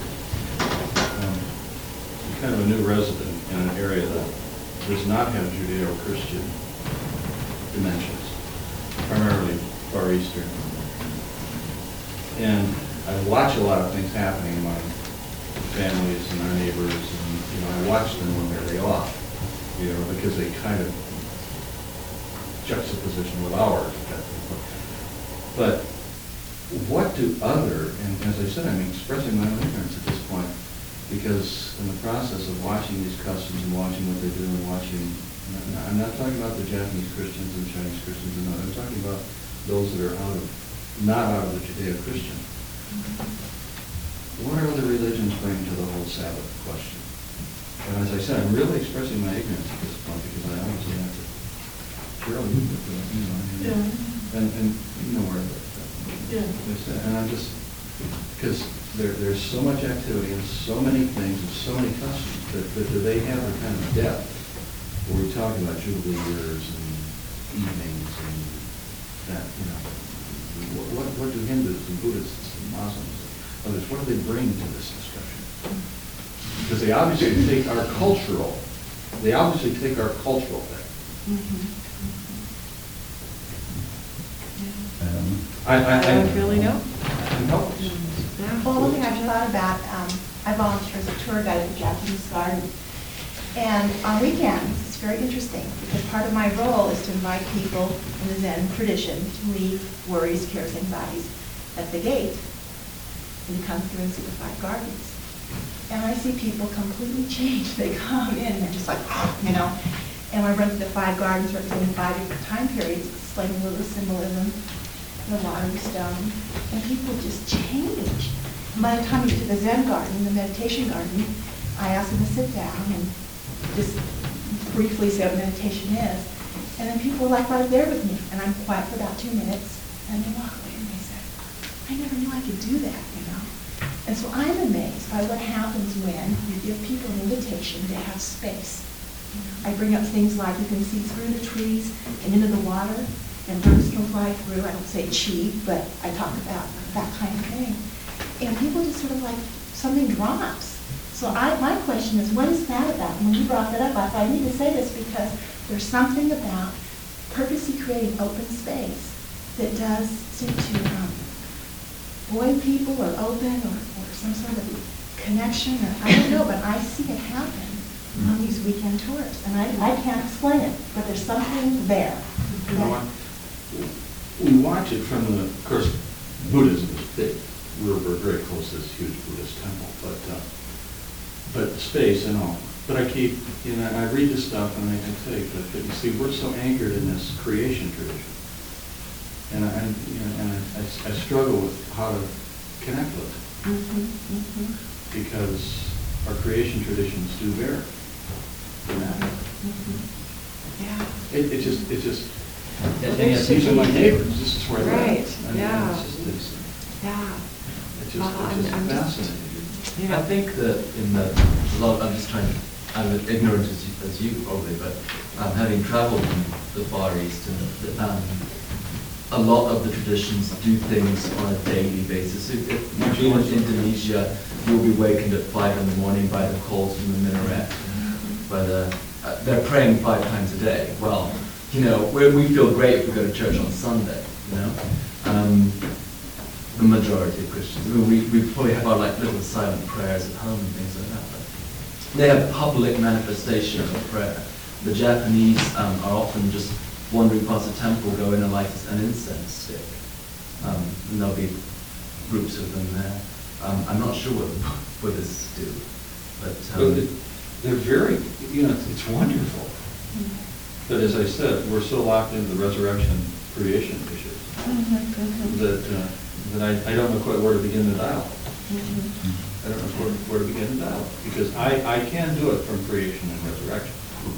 E: I'm kind of a new resident in an area that does not have Judeo-Christian dimensions, primarily Far Eastern. And I watch a lot of things happening among families and our neighbors, and I watch them when they're off, because they kind of juxtaposition with ours. But what do and as I said, I'm expressing my own ignorance at this point, because in the process of watching these customs and watching what they do and I'm not talking about the Japanese Christians and Chinese Christians, and I'm talking about those that are not out of the Judeo-Christian. What are other religions bring to the whole Sabbath question? And as I said, I'm really expressing my ignorance at this point because I obviously have to barely move it, you know, and you know where and I'm just, because there's so much activity and so many things and so many customs that do they have the kind of depth where we're talking about Jubilee years and evenings and that, you know, what do Hindus and Buddhists and Muslims and others, what do they bring to this discussion? Because they obviously take our cultural thing.
B: I don't really know.
E: Help us.
D: Well, one thing I've thought about, I volunteer as a tour guide at the Japanese garden. And on weekends, it's very interesting because part of my role is to invite people in the Zen tradition to leave worries, cares, anxieties at the gate and to come through and see the 5 gardens. And I see people completely changed. They come in and they're just like, you know. And I run through the 5 gardens representing 5 different time periods, explaining a little symbolism, the watery stone, and people just change. And by the time we get to the Zen garden, the meditation garden, I ask them to sit down and just briefly say what meditation is. And then people are like right there with me, and I'm quiet for about 2 minutes, and they walk away and they say, I never knew I could do that, you know. And so I'm amazed by what happens when you give people an invitation to have space. I bring up things like you can see through the trees and into the water, and birds can fly through. I don't say chi, but I talk about that kind of thing. And people just sort of like, something drops. So my question is, what is that about? When you brought that up, I thought I need to say this because there's something about purposely creating open space that does seem to buoy people or open or some sort of connection. Or, I don't know, but I see it happen on these weekend tours. And I can't explain it, but there's something there.
E: You know what? We watch it from the, of course, Buddhism is big. We're very close to this huge Buddhist temple, but space and all. But I keep, you know, I read this stuff and I can say that you see, we're so anchored in this creation tradition, and I struggle with how to connect with it because our creation traditions do vary from that.
B: Yeah.
E: It just.
B: Well,
E: And yet these are my neighbors. This is where I live.
B: Right.
E: And
B: Yeah.
E: It's just
B: I'm
E: fascinating.
L: I think that in the, I'm just trying to, I'm as ignorant as you probably, but having traveled in the Far East, and a lot of the traditions do things on a daily basis. If you're in Indonesia, you'll be wakened at 5 in the morning by the calls from the minaret. They're praying 5 times a day. Well, you know, we feel great if we go to church on Sunday, you know. The majority of Christians. I mean, we probably have our like little silent prayers at home and things like that. But they have public manifestation of prayer. The Japanese are often just wandering past a temple, go in and light an incense stick. And there'll be groups of them there. I'm not sure what the Buddhists do, but
E: they're very, you know, it's wonderful. But as I said, we're so locked into the resurrection creation issues that I don't know quite where to begin the dialogue. I don't know where to begin the dialogue because I can do it from creation and resurrection.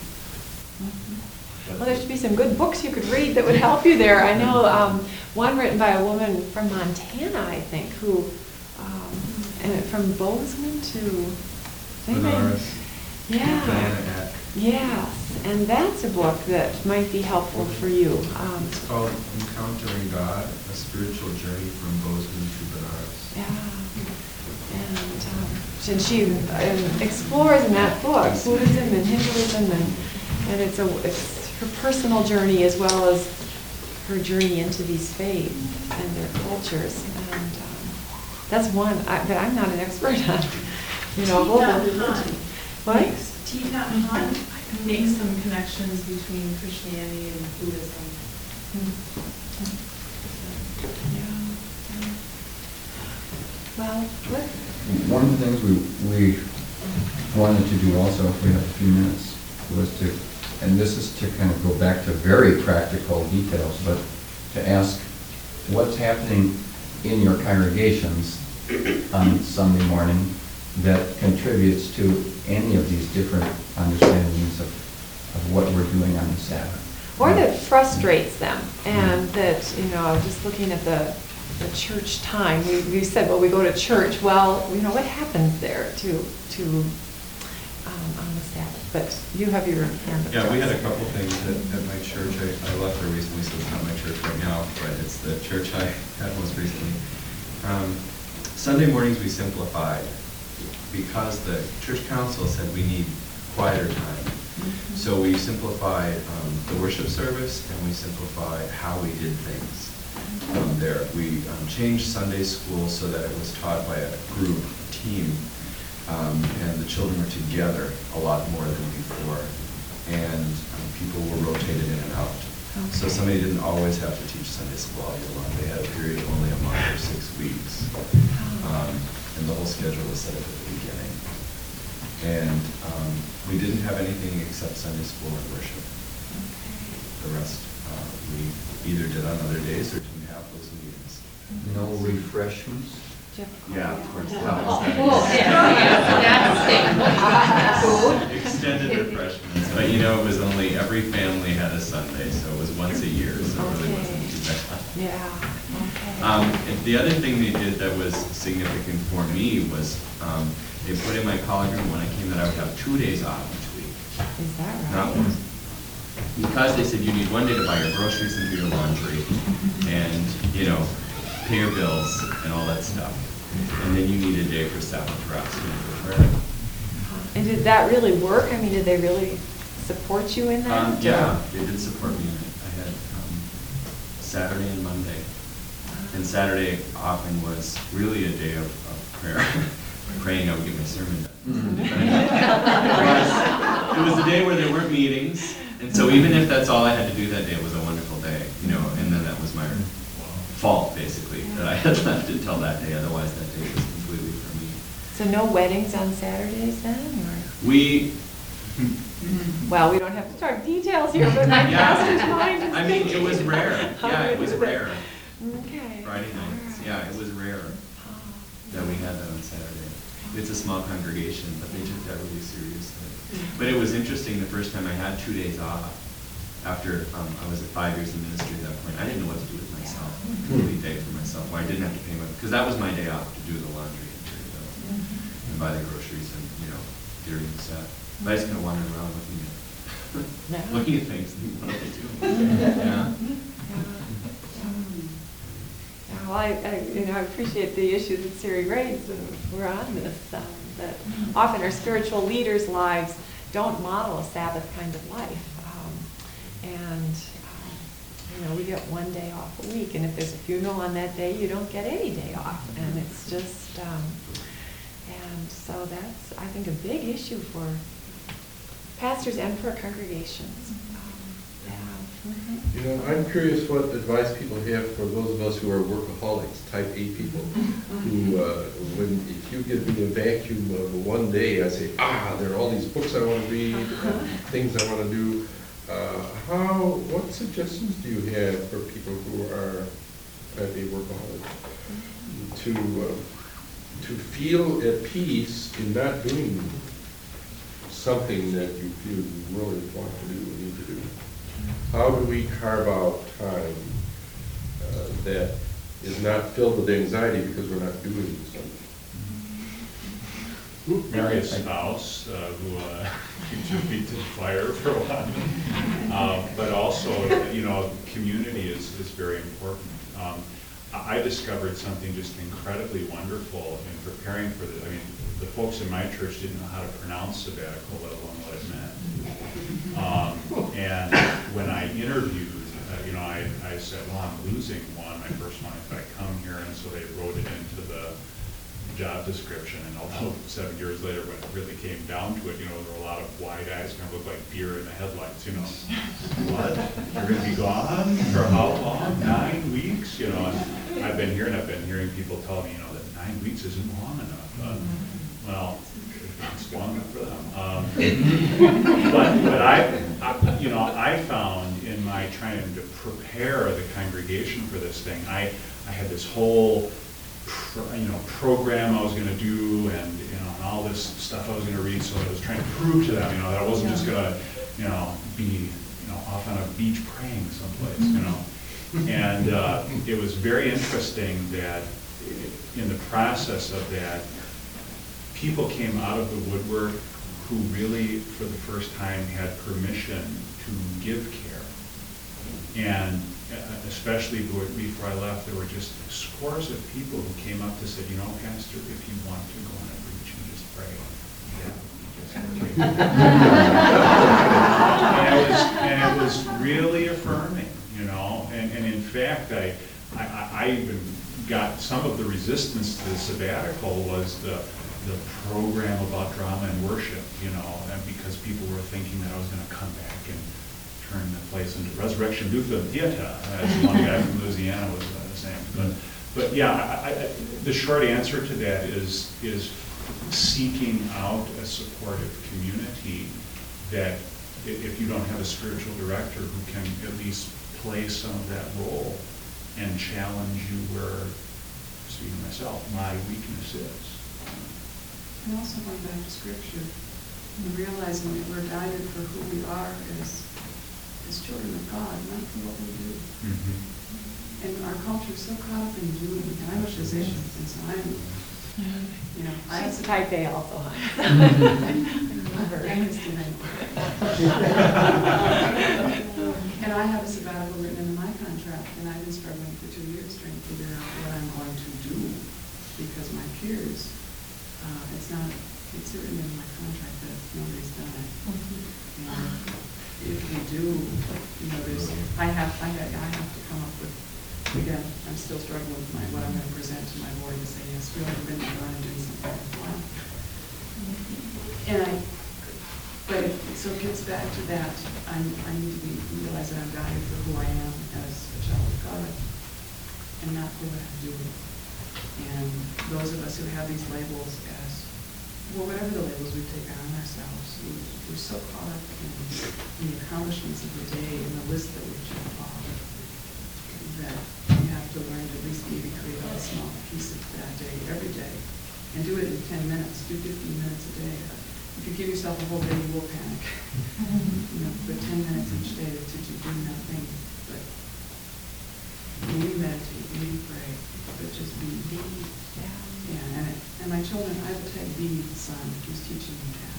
B: Well, there should be some good books you could read that would help you there. I know one written by a woman from Montana, I think, who, and from Bozeman to
Q: Benares.
B: Yeah.
Q: Diana Eck.
B: Yes, and that's a book that might be helpful for you.
Q: It's called Encountering God, A Spiritual Journey from Bozeman to Benares.
B: Yeah, and she explores in that book Buddhism and Hinduism, and it's her personal journey as well as her journey into these faiths and their cultures. And that's one that I'm not an expert on. You know, what?
M: Thich Nhat Hanh makes some connections between Christianity and Buddhism.
B: Well, what?
C: One of the things we wanted to do also, if we have a few minutes, was to, and this is to kind of go back to very practical details, but to ask what's happening in your congregations on Sunday morning that contributes to any of these different understandings of what we're doing on the Sabbath.
B: Or that frustrates them, and that, just looking at the church time, we said, well, we go to church, well, what happens there on the Sabbath? But you have your hand up.
Q: Yeah, we had a couple things at my church. I left there recently, so it's not my church right now, but it's the church I had most recently. Sunday mornings we simplified because the church council said we need quieter time. So we simplified the worship service, and we simplified how we did things there. We changed Sunday school so that it was taught by a group, team, and the children were together a lot more than before. And people were rotated in and out. So somebody didn't always have to teach Sunday school all year long. They had a period of only a month or 6 weeks. And the whole schedule was set up at the beginning. And we didn't have anything except Sunday school and worship. The rest we either did on other days or didn't have those meetings.
C: No refreshments?
Q: Yeah, of course. Extended refreshments, but it was only every family had a Sunday, so it was once a year, so it really wasn't too bad.
B: Yeah.
Q: And the other thing they did that was significant for me was they put in my college room when I came that I would have 2 days off each week.
B: Is that right?
Q: Not one. Because they said you need 1 day to buy your groceries and do your laundry and, pay your bills and all that stuff. And then you need a day for Sabbath rest.
B: And did that really work? I mean, did they really support you in that?
Q: Yeah, they did support me in it. I had Saturday and Monday. And Saturday often was really a day of prayer. Praying I would get my sermon done. It was a day where there weren't meetings. And so even if that's all I had to do that day, it was a wonderful day, and then that was my fault, basically, that I had left until that day. Otherwise, that day was completely for me.
B: So no weddings on Saturdays then, or? Well, we don't have to talk details here, but my pastor's mind is thinking.
Q: It was rare. Yeah, it was rare.
B: Okay.
Q: Friday nights. Yeah, it was rare that we had that on Saturday. It's a small congregation, but they took that really seriously. But it was interesting the first time I had 2 days off after I was at 5 years in ministry at that point. I didn't know what to do with myself. A complete day for myself where I didn't have to pay because that was my day off to do the laundry and pay the bills and buy the groceries and, during the set. But I just kind of wandered around looking at things and what they do. Yeah.
B: Well, I appreciate the issue that Siri raised, and we're on this, that often our spiritual leaders' lives don't model a Sabbath kind of life. We get 1 day off a week, and if there's a funeral on that day, you don't get any day off. And it's just, and so that's, I think, a big issue for pastors and for congregations.
R: I'm curious what advice people have for those of us who are workaholics, type A people, who, if you give me a vacuum of 1 day, I say, there are all these books I want to read, things I want to do. What suggestions do you have for people who are type A workaholics to feel at peace in not doing something that you feel you really want to do and need to do? How do we carve out time that is not filled with anxiety because we're not doing something?
K: Marry a spouse who keeps your feet to the fire for a while. But also, community is very important. I discovered something just incredibly wonderful in preparing for this. The folks in my church didn't know how to pronounce sabbatical, let alone what it meant. And when I interviewed, I said, well, I'm losing my first one if I come here. And so they wrote it into the job description. And although 7 years later, when it really came down to it, there were a lot of wide eyes, kind of looked like deer in the headlights, What? You're going to be gone? For how long? 9 weeks? And I've been hearing people tell me, that 9 weeks isn't long enough. Well, it's long enough for them. But I found in my trying to prepare the congregation for this thing, I had this whole program I was going to do, and and all this stuff I was going to read. So I was trying to prove to them, that I wasn't just going to, be off on a beach praying someplace, And it was very interesting that in the process of that, people came out of the woodwork who really, for the first time, had permission to give care. And especially before I left, there were just scores of people who came up to say, Pastor, if you want to go on a preach and just pray. And it was really affirming, and in fact, I even got some of the resistance to the sabbatical was the program about drama and worship, and because people were thinking that I was going to come back and turn the place into Resurrection Lutheran Theater, as one guy from Louisiana was saying. But yeah, the short answer to that is seeking out a supportive community that if you don't have a spiritual director who can at least play some of that role and challenge you where, speaking of myself, my weakness is.
P: And also going back to Scripture and realizing that we're guided for who we are as children of God, not for what we do.
K: Mm-hmm.
P: And our culture is so caught up in doing, and I'm a physician, and so
B: She's type A also.
P: And I have a sabbatical written into my contract, and I've been struggling for 2 years trying to figure out what I'm going to do, because my peers, it's written in my contract that nobody's done it. And if we do, I have to come up with, again, I'm still struggling with what I'm going to present to my board and say, yes, we have been going and doing something worthwhile. But so it gets back to that. I need to realize that I'm guided for who I am as a child of God, and not for what I do. And those of us who have these labels as, whatever the labels we take on ourselves, we're so caught up in the accomplishments of the day and the list that we check off that you have to learn to at least maybe create a small piece of that day every day, and do it in 10 minutes. Do 15 minutes a day. If you give yourself a whole day, you will panic. But 10 minutes each day to do nothing but maybe meditate, maybe pray, but just be. Yeah, and my children, I have a type B son who's teaching me that.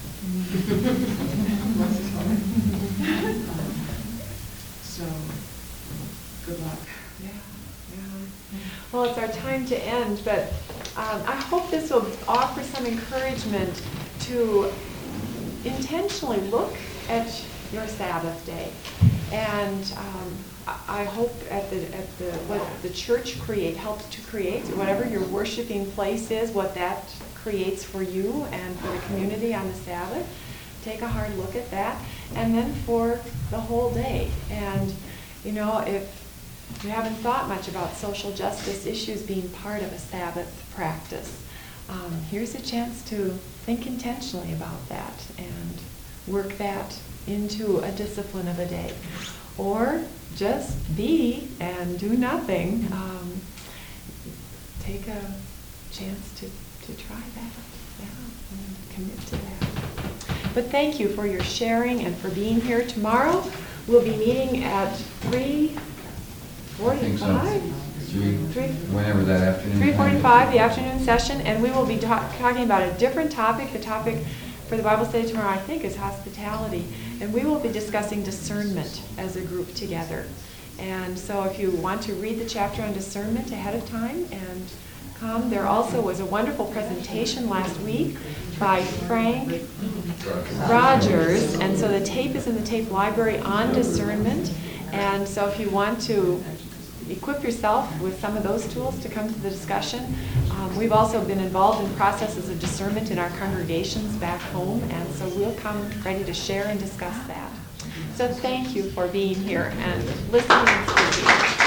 P: So, good luck.
B: Yeah. Well, it's our time to end, but I hope this will offer some encouragement to intentionally look at your Sabbath day, and I hope at what the church helps to create, whatever your worshiping place is, what that creates for you and for the community on the Sabbath. Take a hard look at that, and then for the whole day. And if you haven't thought much about social justice issues being part of a Sabbath practice, here's a chance to think intentionally about that and work that into a discipline of a day. Or just be and do nothing. Take a chance to try that, and commit to that. But thank you for your sharing and for being here. Tomorrow we'll be meeting at 3:45.
C: Whenever that afternoon.
B: 3:45, the afternoon session, and we will be talking about a different topic. The topic for the Bible study tomorrow, I think, is hospitality, and we will be discussing discernment as a group together. And so if you want to read the chapter on discernment ahead of time and come, there also was a wonderful presentation last week by Frank Rogers, and so the tape is in the tape library on discernment. And so if you want to equip yourself with some of those tools to come to the discussion. We've also been involved in processes of discernment in our congregations back home, and so we'll come ready to share and discuss that. So thank you for being here and listening and speaking.